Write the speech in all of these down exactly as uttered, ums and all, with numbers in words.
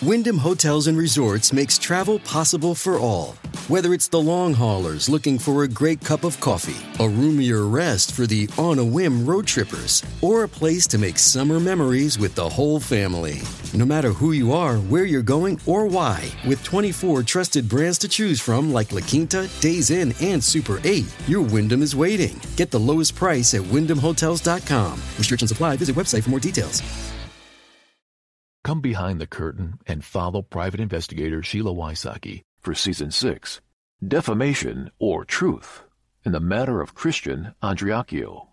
Wyndham Hotels and Resorts makes travel possible for all. Whether it's the long haulers looking for a great cup of coffee, a roomier rest for the on-a-whim road trippers, or a place to make summer memories with the whole family. No matter who you are, where you're going, or why, with twenty-four trusted brands to choose from like La Quinta, Days Inn, and Super eight, your Wyndham is waiting. Get the lowest price at wyndham hotels dot com. Restrictions apply. Visit website for more details. Come behind the curtain and follow private investigator Sheila Wysocki for Season six, Defamation or Truth, in the matter of Christian Andreacchio.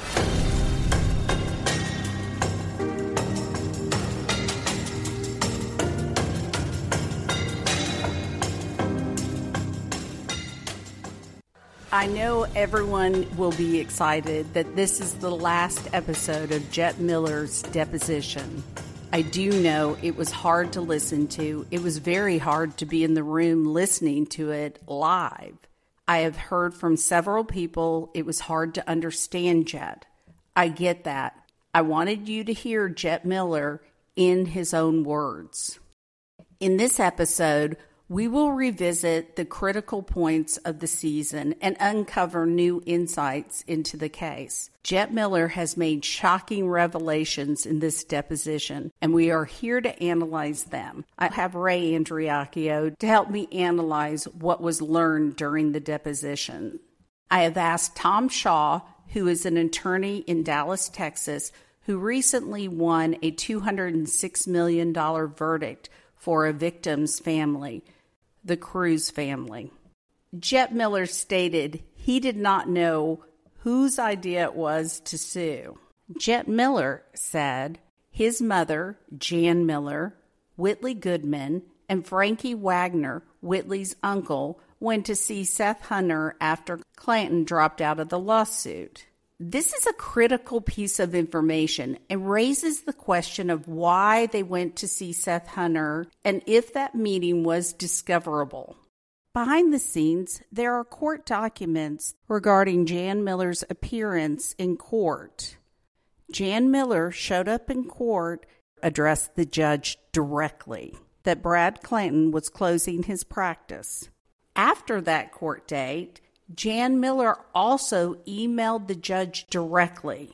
I know everyone will be excited that this is the last episode of Jet Miller's deposition. I do know it was hard to listen to. It was very hard to be in the room listening to it live. I have heard from several people it was hard to understand Jet. I get that. I wanted you to hear Jet Miller in his own words. In this episode, we will revisit the critical points of the season and uncover new insights into the case. Jet Miller has made shocking revelations in this deposition, and we are here to analyze them. I have Ray Andreacchio to help me analyze what was learned during the deposition. I have asked Tom Shaw, who is an attorney in Dallas, Texas, who recently won a two hundred six million dollars verdict for a victim's family, the Cruz family. Jet Miller stated he did not know whose idea it was to sue. Jet Miller said his mother, Jan Miller, Whitley Goodman, and Frankie Wagner, Whitley's uncle, went to see Seth Hunter after Clanton dropped out of the lawsuit. This is a critical piece of information and raises the question of why they went to see Seth Hunter and if that meeting was discoverable. Behind the scenes, there are court documents regarding Jan Miller's appearance in court. Jan Miller showed up in court, addressed the judge directly, that Brad Clanton was closing his practice. After that court date, Jan Miller also emailed the judge directly.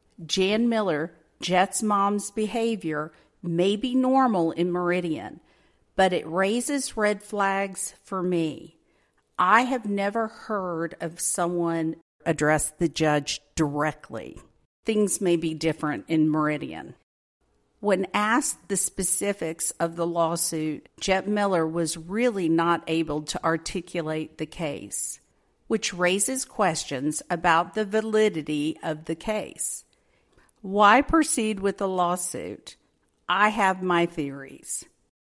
Jan Miller, Jet's mom's behavior may be normal in Meridian, but it raises red flags for me. I have never heard of someone address the judge directly. Things may be different in Meridian. When asked the specifics of the lawsuit, Jet Miller was really not able to articulate the case, which raises questions about the validity of the case. Why proceed with the lawsuit? I have my theories.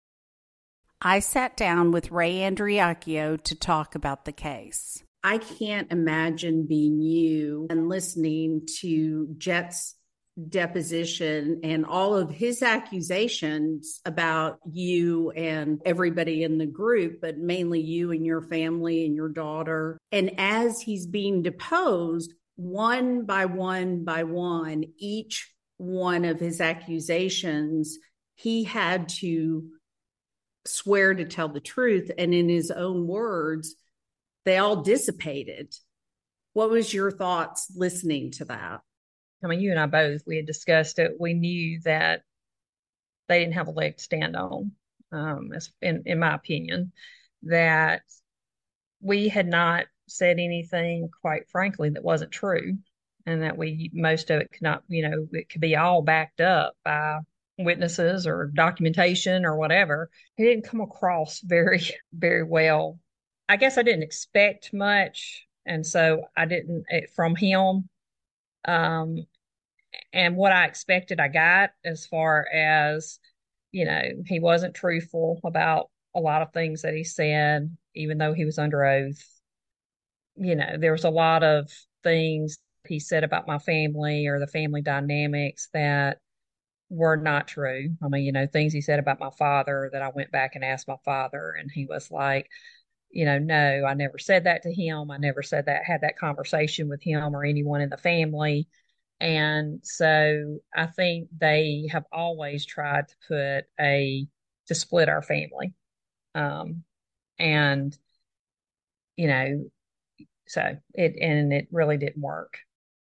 I sat down with Ray Andreacchio to talk about the case. I can't imagine being you and listening to Jet's deposition and all of his accusations about you and everybody in the group, but mainly you and your family and your daughter. And as he's being deposed, one by one by one, each one of his accusations, he had to swear to tell the truth. And in his own words, they all dissipated. What was your thoughts listening to that? I mean, you and I both, we had discussed it. We knew that they didn't have a leg to stand on, um, as in, in my opinion, that we had not said anything, quite frankly, that wasn't true, and that we, most of it could not, you know, it could be all backed up by witnesses or documentation or whatever. It didn't come across very, very well. I guess I didn't expect much, and so I didn't, it, from him. Um, and what I expected, I got, as far as, you know, he wasn't truthful about a lot of things that he said, even though he was under oath. You know, there was a lot of things he said about my family or the family dynamics that were not true. I mean, you know, things he said about my father that I went back and asked my father, and he was like, you know, no, I never said that to him. I never said that, had that conversation with him or anyone in the family. And so I think they have always tried to put a to split our family. Um, and, you know, so it, and it really didn't work.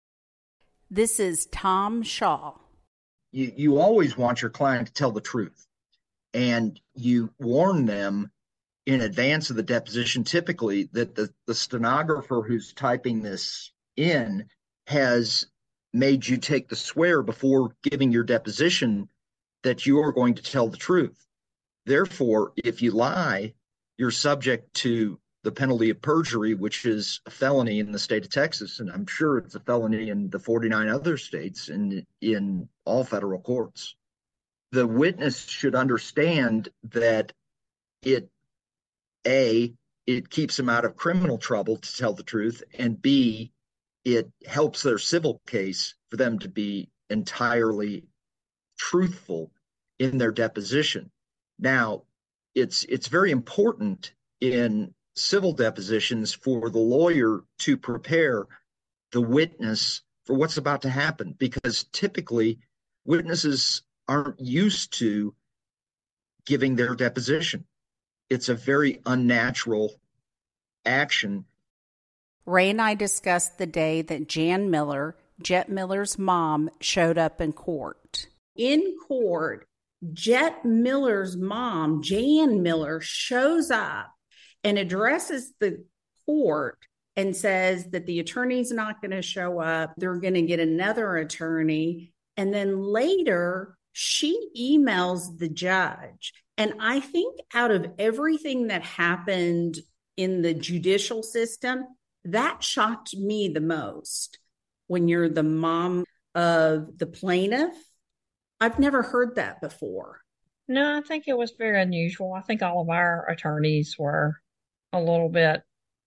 This is Tom Shaw. You, you always want your client to tell the truth, and you warn them in advance of the deposition, typically, that the, the stenographer who's typing this in has made you take the swear before giving your deposition that you are going to tell the truth. Therefore, if you lie, you're subject to the penalty of perjury, which is a felony in the state of Texas, and I'm sure it's a felony in the forty-nine other states and in all federal courts. The witness should understand that it, A, it keeps them out of criminal trouble to tell the truth, and B, it helps their civil case for them to be entirely truthful in their deposition. Now, it's it's very important in civil depositions for the lawyer to prepare the witness for what's about to happen, because typically witnesses aren't used to giving their deposition. It's a very unnatural action. Ray and I discussed the day that Jan Miller, Jet Miller's mom, showed up in court. In court, Jet Miller's mom, Jan Miller, shows up and addresses the court and says that the attorney's not going to show up. They're going to get another attorney. And then later, she emails the judge. And I think out of everything that happened in the judicial system, that shocked me the most. When you're the mom of the plaintiff, I've never heard that before. No, I think it was very unusual. I think all of our attorneys were a little bit,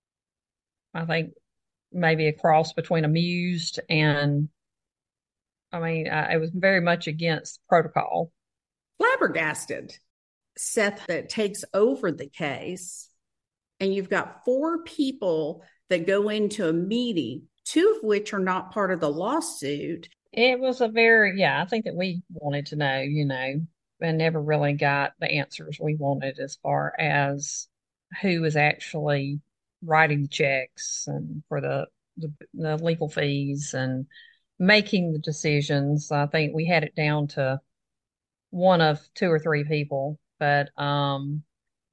I think, maybe a cross between amused and, I mean, uh, it was very much against protocol. Flabbergasted. Seth that takes over the case, and you've got four people that go into a meeting, two of which are not part of the lawsuit. It was a very, yeah, I think that we wanted to know, you know, and never really got the answers we wanted as far as who was actually writing the checks and for the, the, the legal fees and making the decisions. I think we had it down to one of two or three people, but um,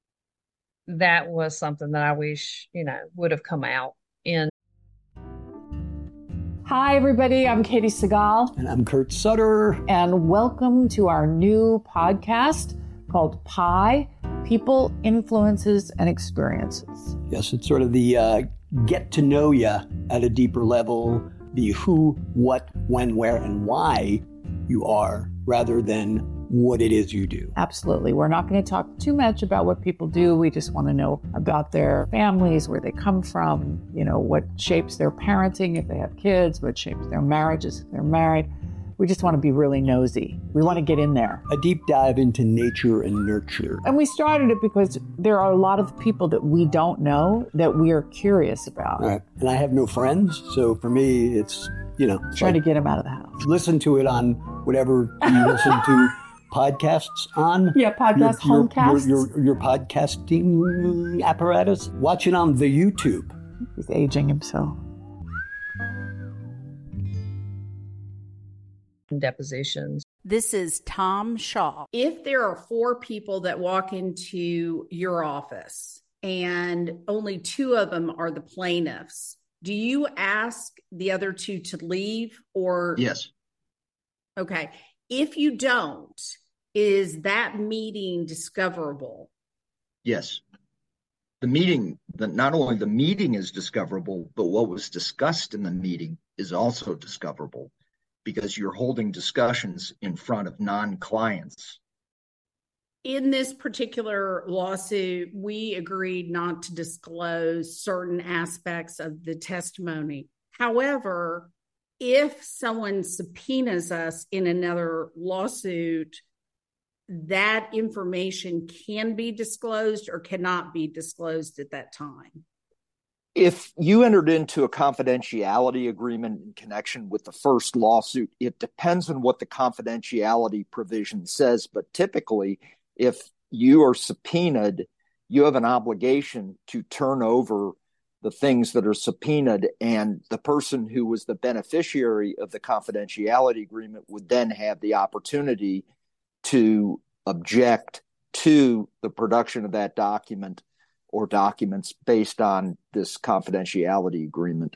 that was something that I wish, you know, would have come out in. Hi, everybody. I'm Katie Segal. And I'm Kurt Sutter. And welcome to our new podcast called Pi, People, Influences, and Experiences. Yes, it's sort of the uh, get to know you at a deeper level, the who, what, when, where, and why you are, rather than what it is you do. Absolutely. We're not going to talk too much about what people do. We just want to know about their families, where they come from, you know, what shapes their parenting if they have kids, what shapes their marriages if they're married. We just want to be really nosy. We want to get in there. A deep dive into nature and nurture. And we started it because there are a lot of people that we don't know that we are curious about. Right. And I have no friends, so for me, it's, you know. Try like, to get them out of the house. Listen to it on whatever you listen to podcasts on. Yeah, podcast, your, homecasts. Your, your, your podcasting apparatus. Watch it on the YouTube. He's aging himself. Depositions. This is Tom Shaw. If there are four people that walk into your office and only two of them are the plaintiffs, do you ask the other two to leave or? Yes. Okay. If you don't, is that meeting discoverable? Yes. The meeting, the, not only the meeting is discoverable, but what was discussed in the meeting is also discoverable, because you're holding discussions in front of non-clients. In this particular lawsuit, we agreed not to disclose certain aspects of the testimony. However, if someone subpoenas us in another lawsuit, that information can be disclosed or cannot be disclosed at that time. If you entered into a confidentiality agreement in connection with the first lawsuit, it depends on what the confidentiality provision says. But typically, if you are subpoenaed, you have an obligation to turn over the things that are subpoenaed, and the person who was the beneficiary of the confidentiality agreement would then have the opportunity to object to the production of that document or documents based on this confidentiality agreement.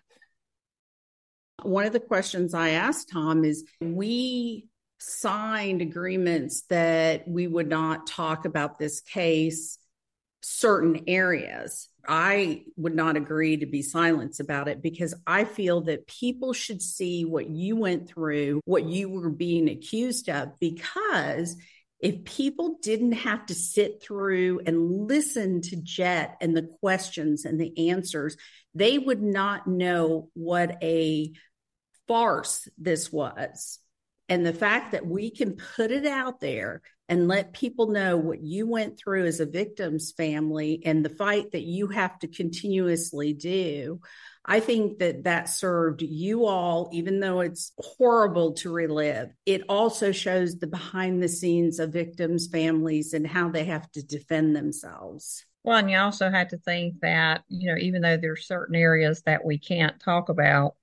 One of the questions I asked Tom is, we signed agreements that we would not talk about this case, certain areas. I would not agree to be silenced about it, because I feel that people should see what you went through, what you were being accused of, because if people didn't have to sit through and listen to Jet and the questions and the answers, they would not know what a farce this was. And the fact that we can put it out there and let people know what you went through as a victim's family and the fight that you have to continuously do, I think that that served you all, even though it's horrible to relive. It also shows the behind the scenes of victims' families and how they have to defend themselves. Well, and you also have to think that, you know, even though there's certain areas that we can't talk about,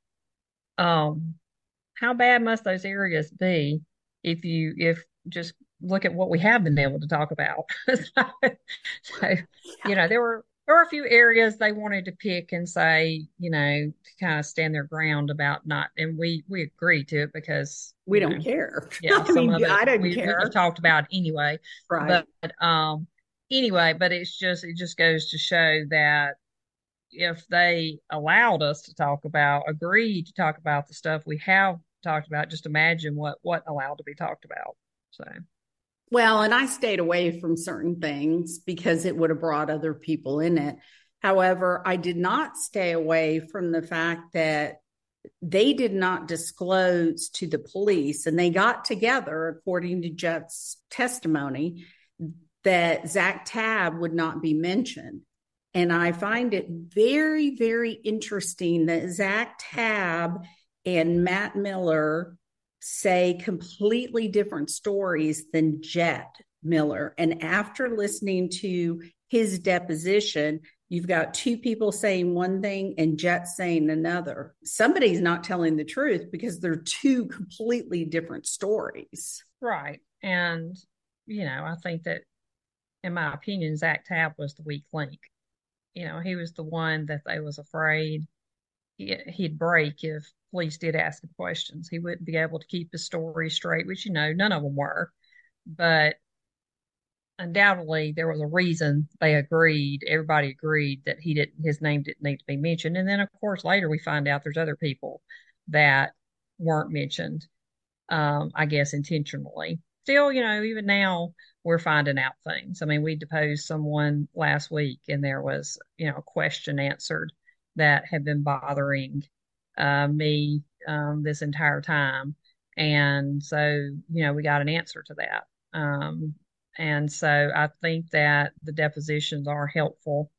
um, how bad must those areas be if you, if just look at what we have been able to talk about. so, so, you know, there were, there were a few areas they wanted to pick and say, you know, to kind of stand their ground about not, and we, we agreed to it because we don't know, care. Yeah. I some mean, of it I don't we, care. we talked about anyway. Right. But, um, anyway, but it's just, it just goes to show that if they allowed us to talk about, agreed to talk about the stuff we have talked about, just imagine what what allowed to be talked about. So, well, and I stayed away from certain things because it would have brought other people in it. However, I did not stay away from the fact that they did not disclose to the police, and they got together, according to Jet's testimony, that Zach Tabb would not be mentioned. And I find it very, very interesting that Zach Tabb and Matt Miller say completely different stories than Jet Miller. And after listening to his deposition, you've got two people saying one thing and Jet saying another. Somebody's not telling the truth because they're two completely different stories. Right. And, you know, I think that, in my opinion, Zach Tabb was the weak link. You know, he was the one that they was afraid he, he'd break if police did ask him questions. He wouldn't be able to keep his story straight, which, you know, none of them were. But undoubtedly, there was a reason they agreed. Everybody agreed that he didn't, his name didn't need to be mentioned. And then, of course, later we find out there's other people that weren't mentioned, um, I guess, intentionally. Still, you know, even now we're finding out things. I mean, we deposed someone last week and there was, you know, a question answered that had been bothering uh, me um, this entire time. And so, you know, we got an answer to that. Um, and so I think that the depositions are helpful.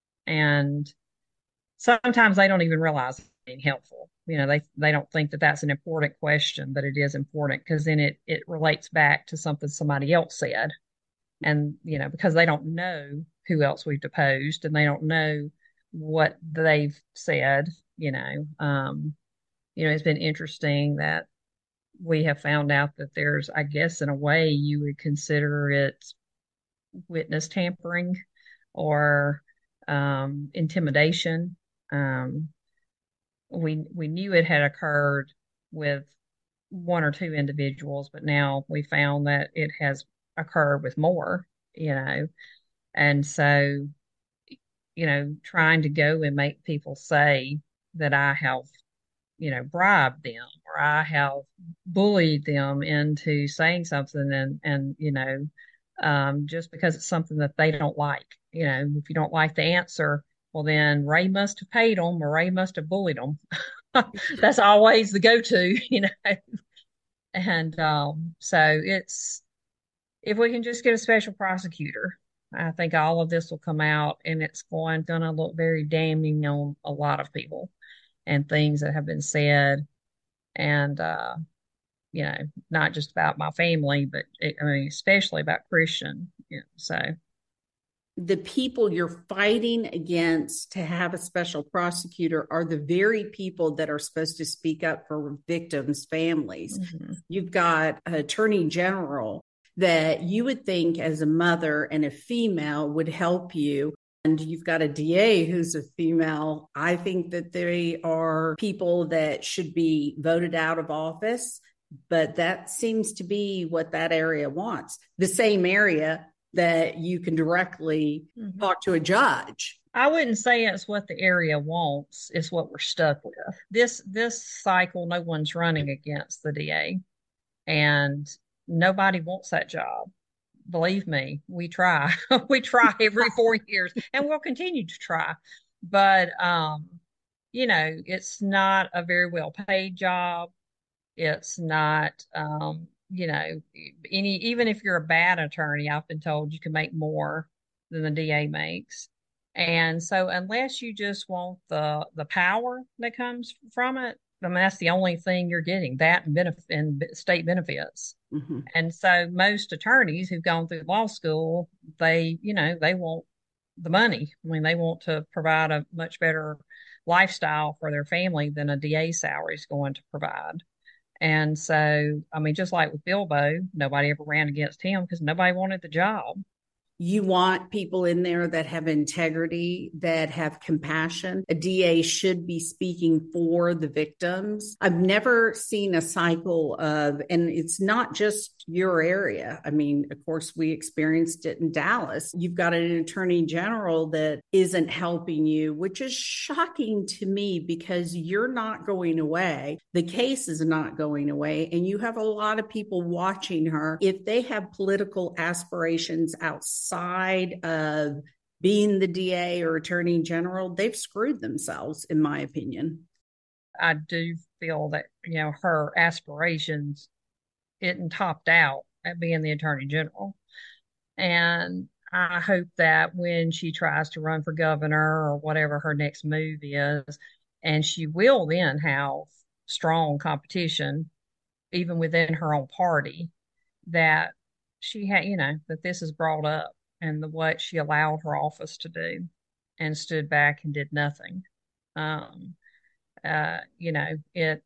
And sometimes they don't even realize it's being helpful. You know, they they don't think that that's an important question, but it is important because then it it relates back to something somebody else said. And, you know, because they don't know who else we've deposed and they don't know what they've said, you know. Um, you know, it's been interesting that we have found out that there's, I guess, in a way you would consider it witness tampering or um, intimidation. Um, we we knew it had occurred with one or two individuals, but now we found that it has occurred with more, you know. And so, you know, trying to go and make people say that I have, you know, bribed them or I have bullied them into saying something and, and you know, um, just because it's something that they don't like. You know, if you don't like the answer, well, then Ray must have paid them or Ray must have bullied them. That's always the go-to, you know. And um, so it's, if we can just get a special prosecutor, I think all of this will come out and it's going, going to look very damning on a lot of people and things that have been said. And, uh, you know, not just about my family, but it, I mean, especially about Christian. You know, so the people you're fighting against to have a special prosecutor are the very people that are supposed to speak up for victims' families. Mm-hmm. You've got an attorney general that you would think as a mother and a female would help you. And you've got a D A who's a female. I think that they are people that should be voted out of office, but that seems to be what that area wants. The same area that you can directly mm-hmm. talk to a judge. I wouldn't say it's what the area wants. It's what we're stuck with. This this cycle, no one's running against the D A, and nobody wants that job. Believe me, we try. we try every four years, and we'll continue to try. But um, you know, it's not a very well paid job. It's not. Um, you know, any even if you're a bad attorney, I've been told you can make more than the D A makes. And so unless you just want the the power that comes from it, I mean, that's the only thing you're getting, that and, benefit, and state benefits. Mm-hmm. And so most attorneys who've gone through law school, they, you know, they want the money. I mean, they want to provide a much better lifestyle for their family than a D A salary is going to provide. And so, I mean, just like with Bilbo, nobody ever ran against him because nobody wanted the job. You want people in there that have integrity, that have compassion. A D A should be speaking for the victims. I've never seen a cycle of, and it's not just your area. I mean, of course, we experienced it in Dallas. You've got an attorney general that isn't helping you, which is shocking to me because you're not going away. The case is not going away. And you have a lot of people watching her. If they have political aspirations outside, side of being the D A or attorney general, they've screwed themselves, in my opinion. I do feel that, you know, her aspirations isn't topped out at being the attorney general. And I hope that when she tries to run for governor or whatever her next move is, and she will then have strong competition, even within her own party, that she had, you know, that this is brought up and the what she allowed her office to do and stood back and did nothing. Um, uh, you know, it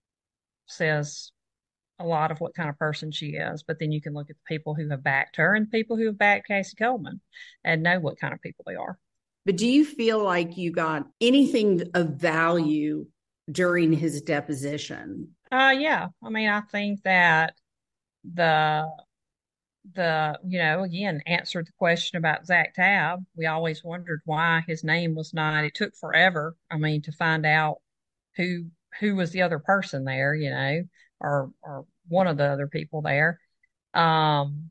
says a lot of what kind of person she is, but then you can look at the people who have backed her and people who have backed Casey Coleman and know what kind of people they are. But do you feel like you got anything of value during his deposition? Uh, yeah. I mean, I think that the the, you know, again, answered the question about Zach Tabb. We always wondered why his name was not, it took forever, I mean, to find out who who was the other person there, you know, or or one of the other people there. Um,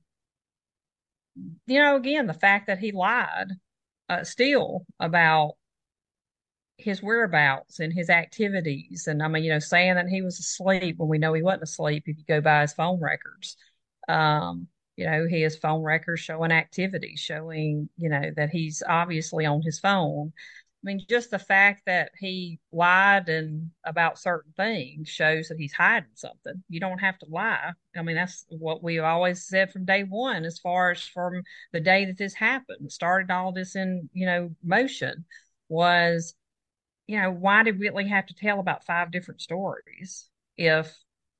you know, again, the fact that he lied uh, still about his whereabouts and his activities. And I mean, you know, saying that he was asleep when we know he wasn't asleep if you go by his phone records. Um, You know, he has phone records showing activity, showing, you know, that he's obviously on his phone. I mean, just the fact that he lied and about certain things shows that he's hiding something. You don't have to lie. I mean, that's what we always said from day one, as far as from the day that this happened, started all this in, you know, motion was, you know, why did Whitley have to tell about five different stories if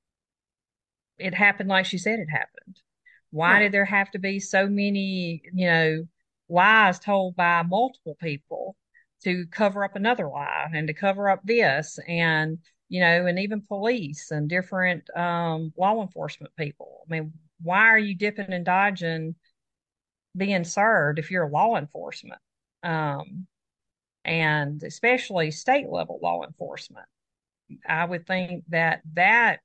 it happened like she said it happened? Why right. did there have to be so many, you know, lies told by multiple people to cover up another lie and to cover up this and, you know, and even police and different um, law enforcement people? I mean, why are you dipping and dodging being served if you're law enforcement? Um, and especially state level law enforcement. I would think that that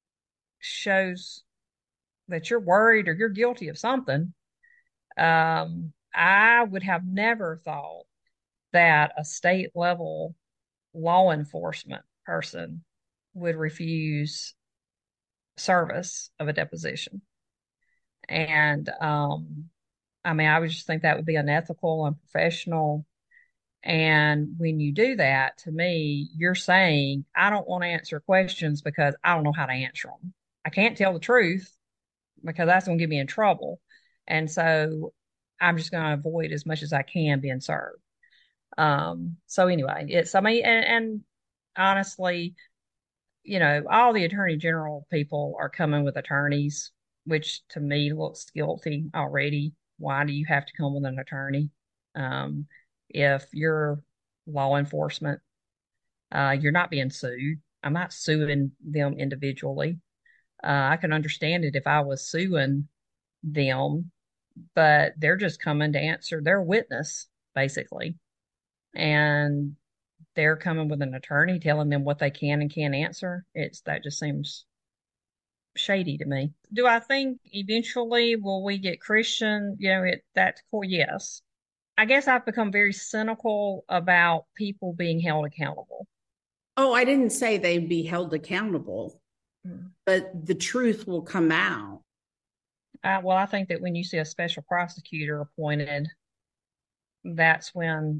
shows that you're worried or you're guilty of something. Um, I would have never thought that a state level law enforcement person would refuse service of a deposition. And um, I mean, I would just think that would be unethical, unprofessional. And when you do that, to me, you're saying, I don't want to answer questions because I don't know how to answer them. I can't tell the truth because that's going to get me in trouble. And so I'm just going to avoid as much as I can being served. Um, so anyway, it's, I mean, and, and honestly, you know, all the attorney general people are coming with attorneys, which to me looks guilty already. Why do you have to come with an attorney? Um, if you're law enforcement, uh, you're not being sued. I'm not suing them individually. Uh, I can understand it if I was suing them, but they're just coming to answer their witness, basically. And they're coming with an attorney telling them what they can and can't answer. It's that just seems shady to me. Do I think eventually will we get Christian? You know, it that's cool. Yes. I guess I've become very cynical about people being held accountable. Oh, I didn't say they'd be held accountable, mm. but the truth will come out. Uh, well, I think that when you see a special prosecutor appointed, that's when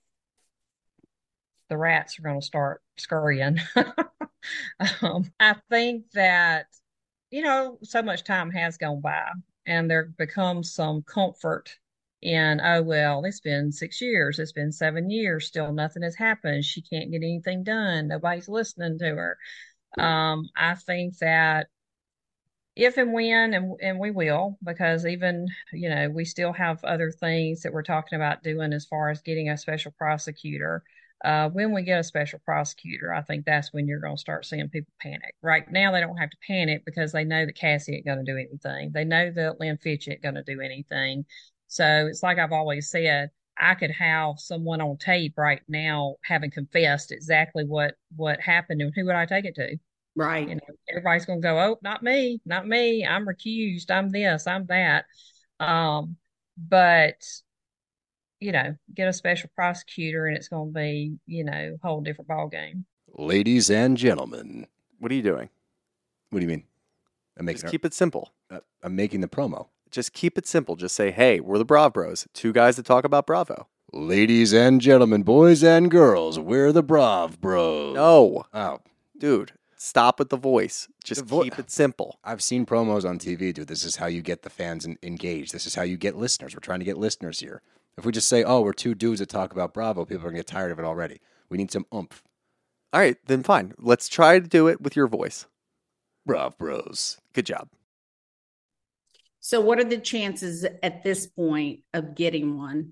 the rats are going to start scurrying. um, I think that, you know, so much time has gone by and there becomes some comfort in, oh, well, it's been six years, it's been seven years, still nothing has happened. She can't get anything done. Nobody's listening to her. Um, I think that if and when, and, and we will, because even, you know, we still have other things that we're talking about doing as far as getting a special prosecutor. Uh, when we get a special prosecutor, I think that's when you're going to start seeing people panic. Right now, they don't have to panic because they know that Cassie ain't going to do anything. They know that Lynn Fitch ain't going to do anything. So it's like I've always said, I could have someone on tape right now having confessed exactly what, what happened, and who would I take it to? Right. You know, everybody's going to go, oh, not me, not me. I'm recused. I'm this, I'm that. Um, but, you know, get a special prosecutor and it's going to be, you know, a whole different ball game. Ladies and gentlemen. What are you doing? What do you mean? I'm making Just our, keep it simple. uh, I'm making the promo. Just keep it simple. Just say, hey, we're the Brav Bros. Two guys that talk about Bravo. Ladies and gentlemen, boys and girls, we're the Brav Bros. No. Oh. Dude. Stop with the voice. Just The vo- keep it simple. I've seen promos on T V, dude. This is how you get the fans in- engaged. This is how you get listeners. We're trying to get listeners here. If we just say, oh, we're two dudes that talk about Bravo, people are going to get tired of it already. We need some oomph. All right, then fine. Let's try to do it with your voice. Brav Bros. Good job. So what are the chances at this point of getting one?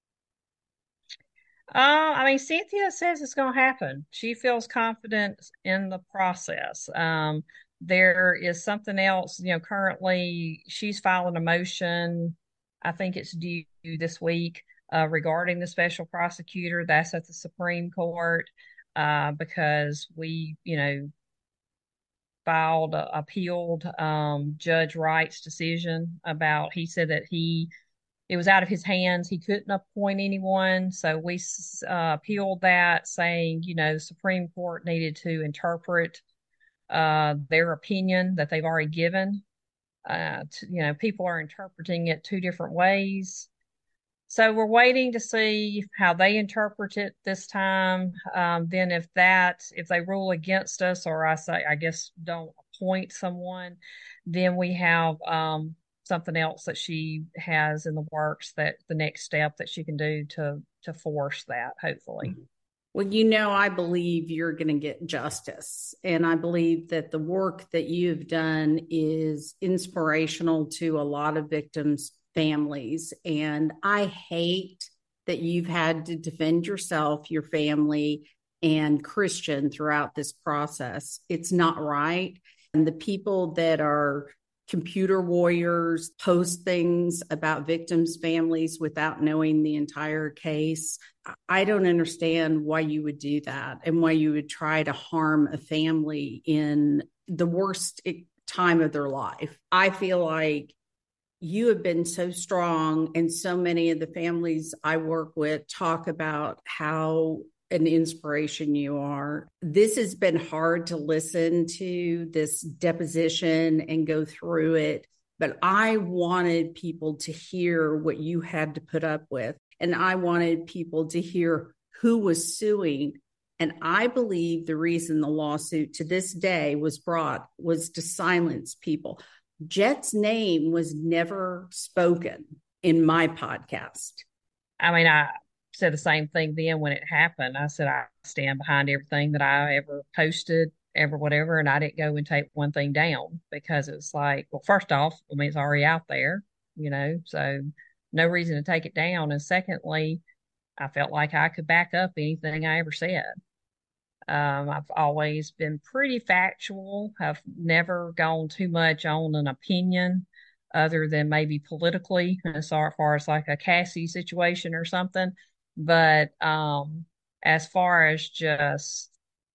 Uh, I mean, Cynthia says it's going to happen. She feels confident in the process. Um, there is something else, you know, currently she's filing a motion. I think it's due this week uh, regarding the special prosecutor. That's at the Supreme Court uh, because we, you know, filed, uh, appealed um, Judge Wright's decision about, he said that he it was out of his hands. He couldn't appoint anyone. So we uh, appealed that, saying, you know, the Supreme Court needed to interpret uh, their opinion that they've already given. Uh, to, you know, people are interpreting it two different ways. So we're waiting to see how they interpret it this time. Um, then if that, if they rule against us, or I say, I guess, don't appoint someone, then we have um, something else that she has in the works, that the next step that she can do to to force that, hopefully. Well, you know, I believe you're going to get justice. And I believe that the work that you've done is inspirational to a lot of victims' families. And I hate that you've had to defend yourself, your family, and Christian throughout this process. It's not right. And the people that are computer warriors post things about victims' families without knowing the entire case. I don't understand why you would do that and why you would try to harm a family in the worst time of their life. I feel like you have been so strong, and so many of the families I work with talk about how an inspiration you are. This has been hard to listen to, this deposition, and go through it, but I wanted people to hear what you had to put up with, and I wanted people to hear who was suing And I believe the reason the lawsuit to this day was brought was to silence people. Jet's name was never spoken in my podcast. I mean, I said the same thing then when it happened. I said, I stand behind everything that I ever posted, ever whatever, and I didn't go and take one thing down because it's like, well, first off, I mean, it's already out there, you know, so no reason to take it down. And secondly, I felt like I could back up anything I ever said. Um, I've always been pretty factual. I've never gone too much on an opinion other than maybe politically, as far as like a Cassie situation or something. But um, as far as just,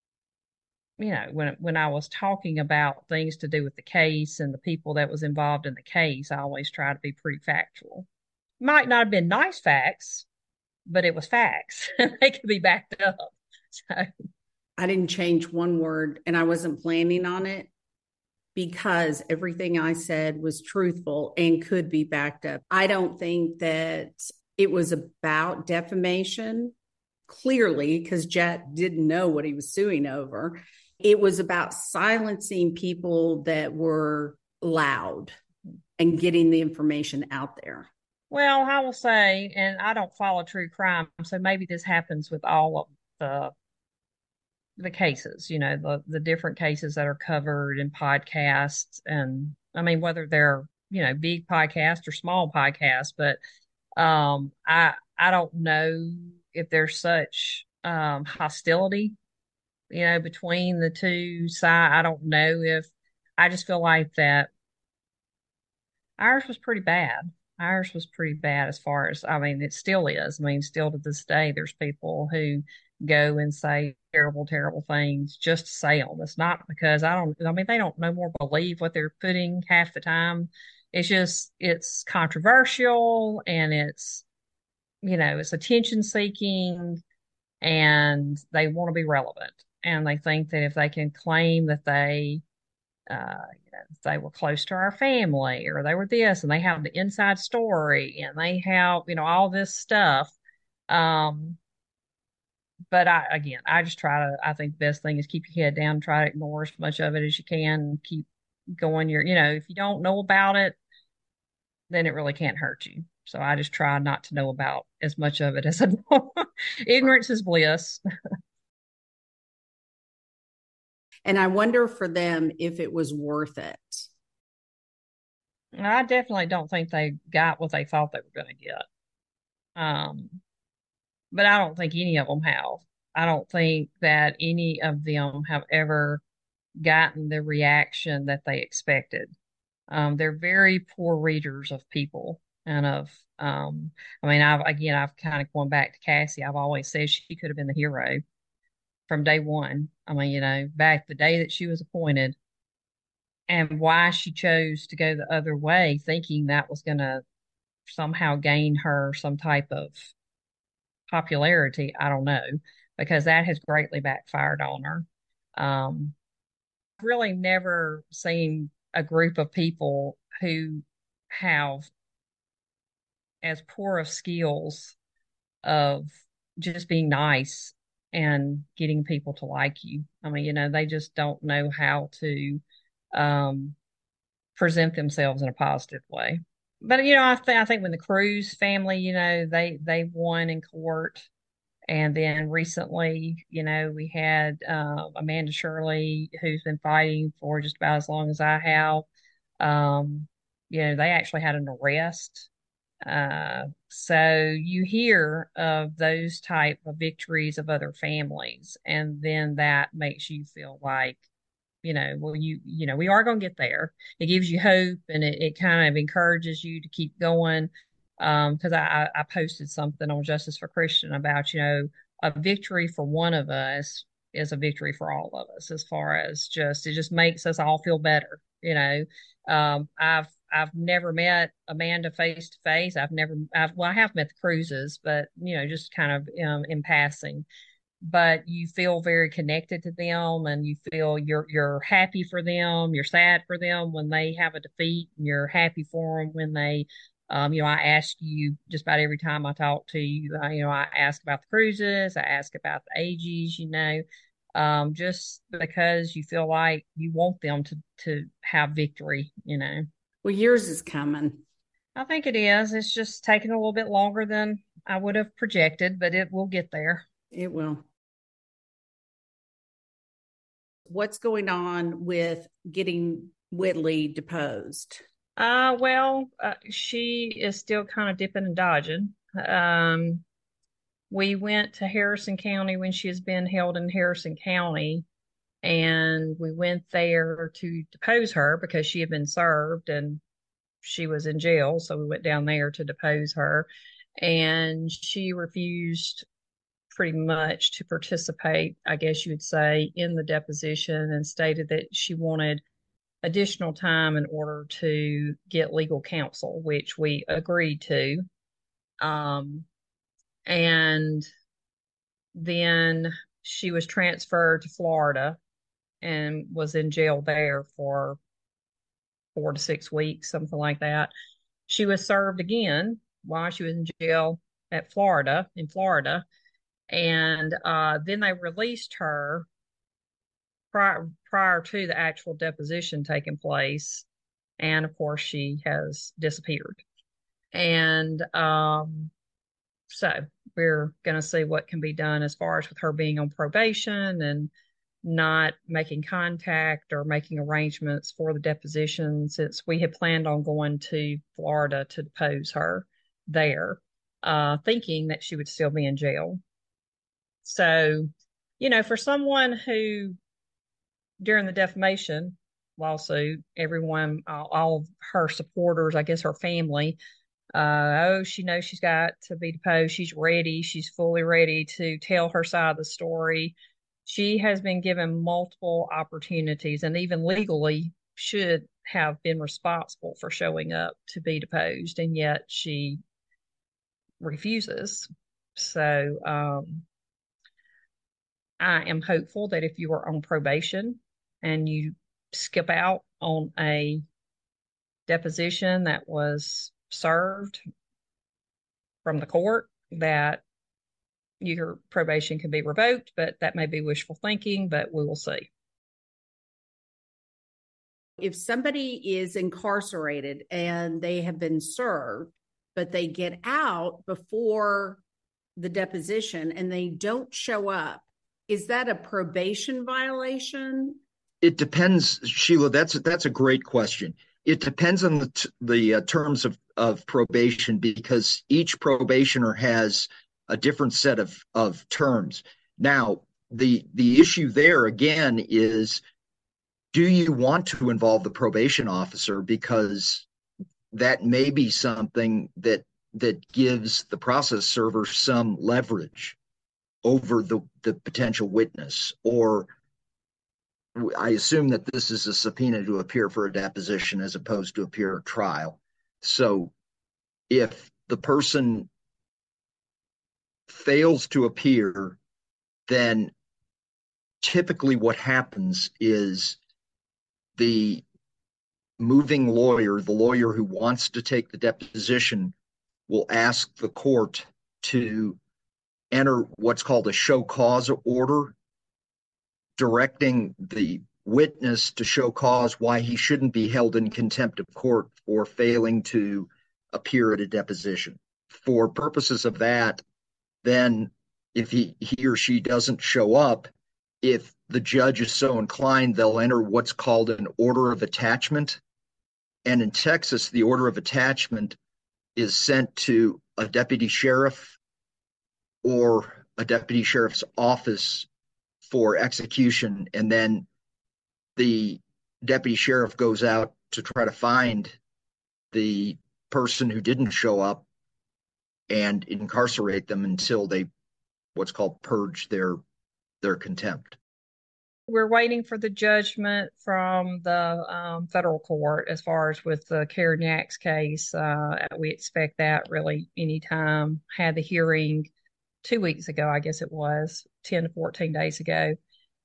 you know, when when I was talking about things to do with the case and the people that was involved in the case, I always try to be pretty factual. Might not have been nice facts, but it was facts. They could be backed up. So I didn't change one word, and I wasn't planning on it because everything I said was truthful and could be backed up. I don't think that it was about defamation, clearly, because Jet didn't know what he was suing over. It was about silencing people that were loud and getting the information out there. Well, I will say, and I don't follow true crime, so maybe this happens with all of the the cases, you know, the the different cases that are covered in podcasts. And I mean, whether they're, you know, big podcasts or small podcasts, but um I I don't know if there's such um hostility, you know, between the two sides. I don't know if I just feel like that ours was pretty bad. Ours was pretty bad as far as, I mean, it still is. I mean, still to this day, there's people who go and say terrible, terrible things just to say them. It's not because I don't, I mean, they don't no more believe what they're putting half the time. It's just, it's controversial and it's, you know, it's attention seeking and they want to be relevant. And they think that if they can claim that they, uh, you know, they were close to our family or they were this and they have the inside story and they have, you know, all this stuff. Um, but I, again, I just try to, I think the best thing is keep your head down, try to ignore as much of it as you can, and keep going your, you know, if you don't know about it, then it really can't hurt you. So I just try not to know about as much of it as I know. Ignorance is bliss. And I wonder for them if it was worth it. I definitely don't think they got what they thought they were going to get. Um, but I don't think any of them have. I don't think that any of them have ever gotten the reaction that they expected. Um, they're very poor readers of people and of, um, I mean, I've, again, I've kind of going back to Cassie. I've always said she could have been the hero from day one. I mean, you know, back the day that she was appointed, and why she chose to go the other way, thinking that was going to somehow gain her some type of popularity. I don't know, because that has greatly backfired on her. Um, I've really never seen a group of people who have as poor of skills of just being nice and getting people to like you. I mean, you know, they just don't know how to um, present themselves in a positive way. But, you know, I, th- I think when the Cruz family, you know, they, they won in court. And then recently, you know, we had uh, Amanda Shirley, who's been fighting for just about as long as I have. Um, you know, they actually had an arrest. Uh, so you hear of those type of victories of other families, and then that makes you feel like, you know, well, you, you know, we are going to get there. It gives you hope and it, it kind of encourages you to keep going. Um, because I, I posted something on Justice for Christian about, you know, a victory for one of us is a victory for all of us, as far as just, it just makes us all feel better. You know, um, I've, I've never met Amanda face to face. I've never, I've, well, I have met the Cruzes, but, you know, just kind of um, in passing. But you feel very connected to them and you feel you're you're happy for them, you're sad for them when they have a defeat, and you're happy for them when they Um, you know, I ask you just about every time I talk to you, uh, you know, I ask about the cruises, I ask about the ages, you know, um, just because you feel like you want them to to have victory, you know. Well, yours is coming. I think it is. It's just taking a little bit longer than I would have projected, but it will get there. It will. What's going on with getting Whitley deposed? Uh, well, uh, she is still kind of dipping and dodging. Um, we went to Harrison County when she has been held in Harrison County, and we went there to depose her because she had been served and she was in jail. So we went down there to depose her, and she refused pretty much to participate, I guess you would say, in the deposition, and stated that she wanted additional time in order to get legal counsel, which we agreed to. Um, and then she was transferred to Florida and was in jail there for four to six weeks, something like that. She was served again while she was in jail at Florida, in Florida. And uh, then they released her prior, prior to the actual deposition taking place. And of course, she has disappeared. And um, so we're going to see what can be done as far as with her being on probation and not making contact or making arrangements for the deposition, since we had planned on going to Florida to depose her there, uh, thinking that she would still be in jail. So, you know, for someone who, during the defamation lawsuit, everyone, all, all of her supporters, I guess her family, uh, oh, she knows she's got to be deposed. She's ready. She's fully ready to tell her side of the story. She has been given multiple opportunities and even legally should have been responsible for showing up to be deposed, and yet she refuses. So um, I am hopeful that if you are on probation and you skip out on a deposition that was served from the court, that your probation can be revoked, but that may be wishful thinking, but we will see. If somebody is incarcerated and they have been served, but they get out before the deposition and they don't show up, is that a probation violation? It depends, Sheila. That's that's a great question. It depends on the t- the uh, terms of, of probation, because each probationer has a different set of, of terms. Now, the the issue there again is, do you want to involve the probation officer? Because that may be something that that gives the process server some leverage over the, the potential witness. Or I assume that this is a subpoena to appear for a deposition as opposed to appear at trial. So if the person fails to appear, then typically what happens is the moving lawyer, the lawyer who wants to take the deposition, will ask the court to enter what's called a show cause order, directing the witness to show cause why he shouldn't be held in contempt of court for failing to appear at a deposition. For purposes of that, then if he, he or she doesn't show up, if the judge is so inclined, they'll enter what's called an order of attachment. And in Texas, the order of attachment is sent to a deputy sheriff or a deputy sheriff's office for execution. And then the deputy sheriff goes out to try to find the person who didn't show up and incarcerate them until they, what's called, purge their their contempt. We're waiting for the judgment from the um, federal court as far as with the Carignacs case. Uh, we expect that really anytime. Had the hearing two weeks ago, I guess it was, ten to fourteen days ago.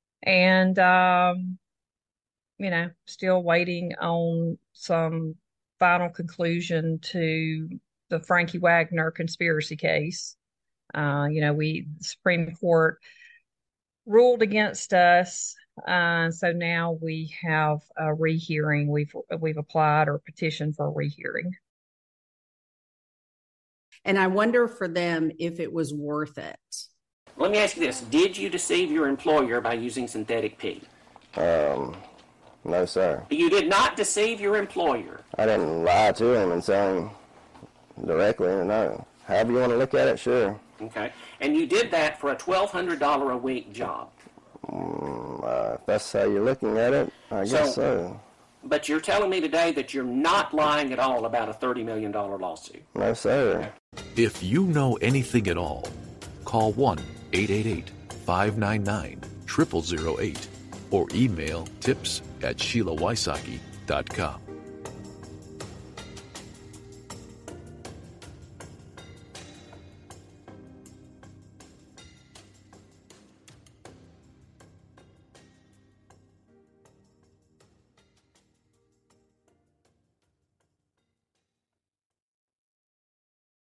And, um, you know, still waiting on some final conclusion to the Frankie Wagner conspiracy case. Uh, you know, we the Supreme Court ruled against us, uh, so now we have a rehearing. We've we've applied or petitioned for a rehearing. And I wonder for them if it was worth it. Let me ask you this. Did you deceive your employer by using synthetic pee? Um, no, sir. You did not deceive your employer. I didn't lie to him and tell him directly, no. However you want to look at it, sure. Okay. And you did that for a twelve hundred dollars a week job. Mm, uh, if that's how you're looking at it, I So- guess so. But you're telling me today that you're not lying at all about a thirty million dollars lawsuit. No, sir. If you know anything at all, call one eight eight eight, five nine nine, zero zero zero eight or email tips at sheila wysocki dot com.